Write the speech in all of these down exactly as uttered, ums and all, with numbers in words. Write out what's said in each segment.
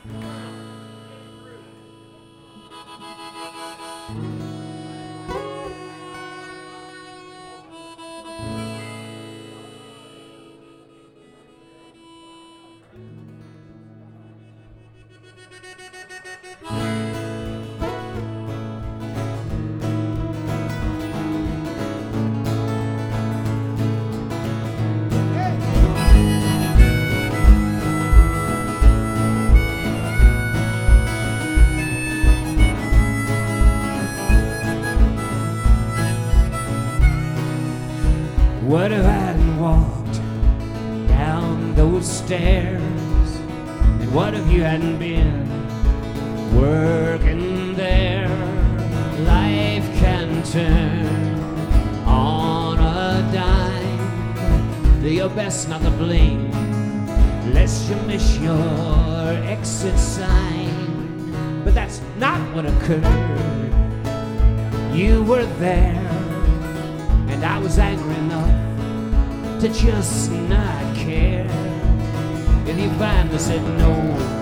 What if I hadn't walked down those stairs? And what if you hadn't been working there? Life can turn on a dime. Do your best not to blink, lest you miss your exit sign. But that's not what occurred. You were there, and I was angry enough to just not care. If you finally said no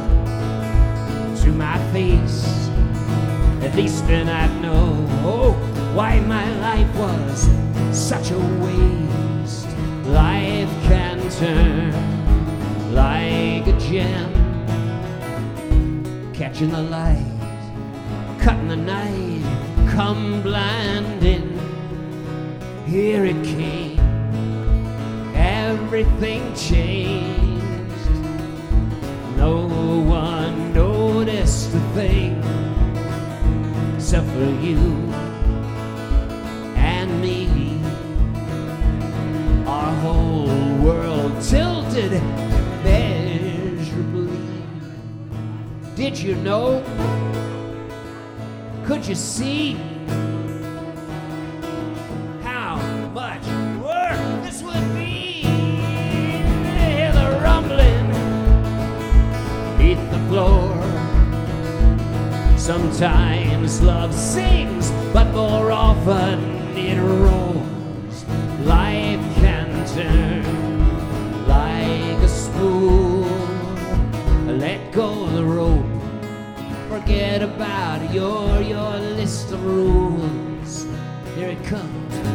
to my face, at least then I'd know, oh, why my life was such a waste. Life can turn like a gem, catching the light, cutting the night, come blinding. Here it came, everything changed. No one noticed a thing except for you and me. Our whole world tilted measurably. Did you know? Could you see how much work this would be? Hear the rumbling beneath the floor. Sometimes love sings, but more often it roars. Life can turn like a spool. Let go of the rope. Forget about your your list of rules. Here it comes.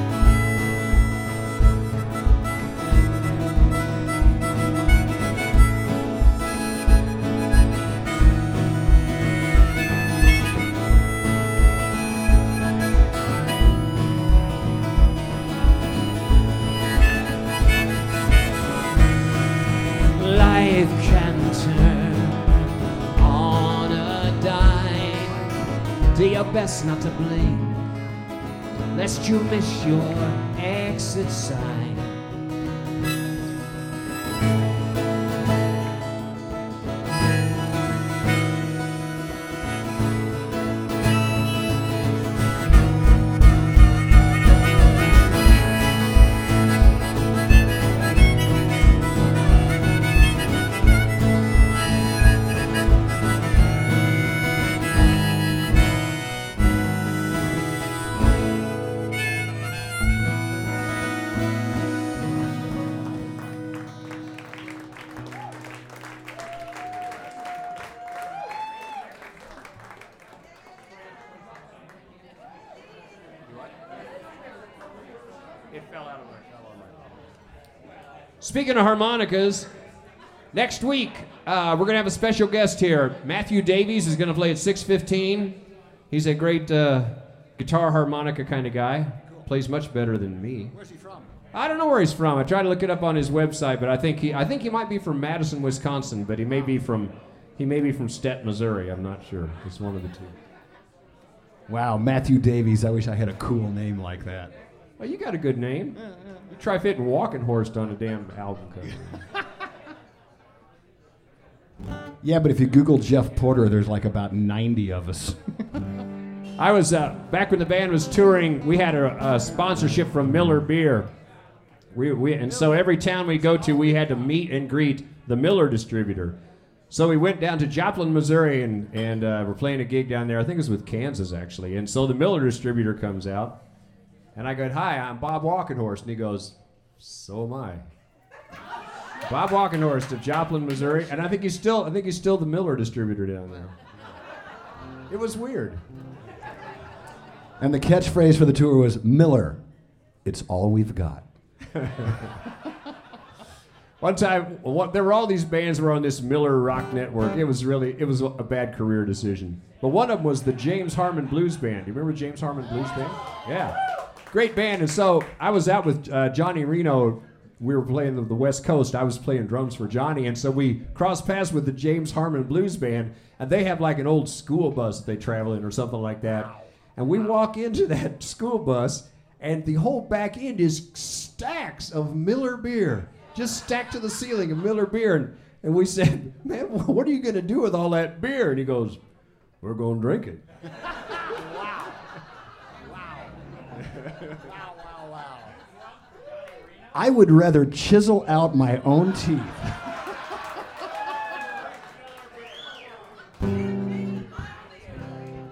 Life can turn on a dime. Do your best not to blink, lest you miss your exit sign. Speaking of harmonicas, next week uh, we're going to have a special guest here. Matthew Davies is going to play at six fifteen. He's a great uh, guitar harmonica kind of guy. Cool. Plays much better than me. Where's he from? I don't know where he's from. I tried to look it up on his website, but I think he I think he might be from Madison, Wisconsin, but he may be from he may be from Stet, Missouri. I'm not sure. It's one of the two. Wow, Matthew Davies. I wish I had a cool name like that. Well, you got a good name. Yeah, yeah. You try fitting Walking Horse on a damn album cover. Yeah, but if you Google Jeff Porter, there's like about ninety of us. I was, uh, back when the band was touring, we had a, a sponsorship from Miller Beer. We, we, and so every town we go to, we had to meet and greet the Miller distributor. So we went down to Joplin, Missouri, and, and uh, we're playing a gig down there. I think it was with Kansas, actually. And so the Miller distributor comes out. And I go, hi, I'm Bob Walkenhorst. And he goes, so am I. Bob Walkenhorst of Joplin, Missouri, and I think he's still I think he's still the Miller distributor down there. It was weird. And the catchphrase for the tour was, Miller, it's all we've got. One time, one, there were all these bands were on this Miller Rock Network. It was really, it was a bad career decision. But one of them was the James Harmon Blues Band. Do you remember James Harmon Blues Band? Yeah. Great band. And so I was out with uh, Johnny Reno. We were playing the, the West Coast. I was playing drums for Johnny. And so we crossed paths with the James Harmon Blues Band. And they have like an old school bus that they travel in or something like that. And we walk into that school bus, and the whole back end is stacks of Miller beer, just stacked to the ceiling of Miller beer. And, and we said, man, what are you going to do with all that beer? And he goes, we're going to drink it. Wow. Wow. Wow, wow, wow. I would rather chisel out my own teeth